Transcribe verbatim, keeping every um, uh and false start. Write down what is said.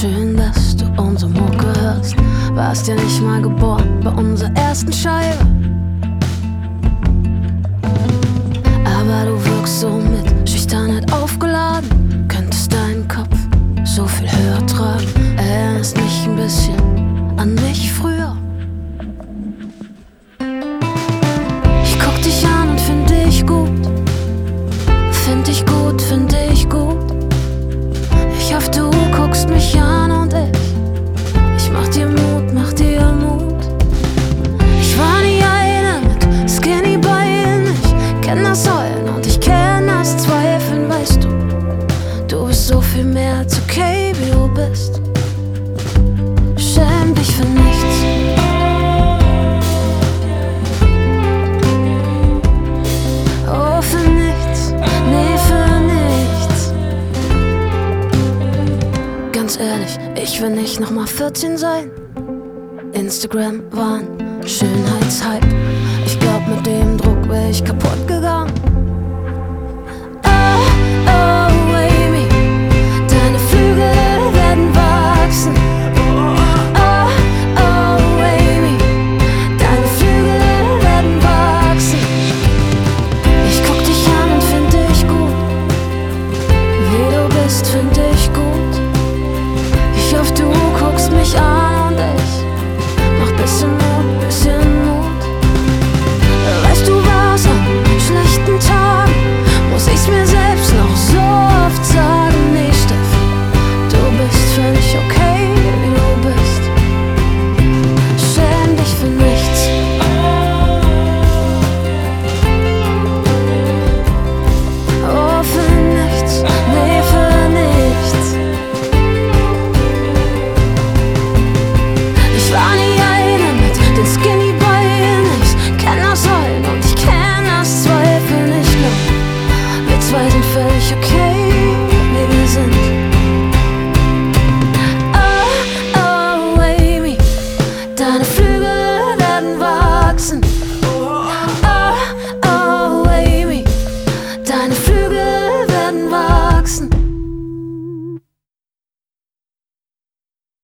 Schön, dass du unsere Mucke hörst. Warst ja nicht mal geboren bei unserer ersten Scheibe. Aber du wirkst so mit Schüchternheit aufgeladen. Könntest deinen Kopf so viel höher tragen. Erinnerst mich ein bisschen an mich früher. Ich guck dich an und find dich gut. Find dich gut, find dich gut. Ich hoffe, du guckst mich an und ich Ich mach dir Mut, mach dir Mut. Ich war nie eine mit Skinny Beinen. Ich kenn das Heulen und ich kenn das Zweifeln, weißt du. Du bist so viel mehr als okay, wie du bist. Schäm dich für nichts. Oh, für nichts, nee, für nichts. Ganz ehrlich, ich will nicht nochmal vierzehn sein. Instagram war ein Schönheitshype. Ich glaub, mit dem Druck wär ich kaputt gegangen. Oh, oh, Amy, deine Flügel werden wachsen. Oh, oh, Amy, deine Flügel werden wachsen. Ich guck dich an und find dich gut. Wie du bist, find ich gut. Ich hoffe, du guckst mich an und ich mach bisschen Mut, bisschen Mut. Weißt du was, an schlechten Tagen muss ich's mir selbst noch so oft sagen. Nee, Steff, du bist völlig okay, wie du bist. Schäm dich für nichts. Oh, für nichts, nee, für nichts. Ich war nie eine mit den Skinny Beinen. Ich kenn das Heulen und ich kenn das Zweifeln. Ich glaub, wir zwei sind völlig okay, wie wir sind. Oh, oh, Amy, deine Flügel werden wachsen.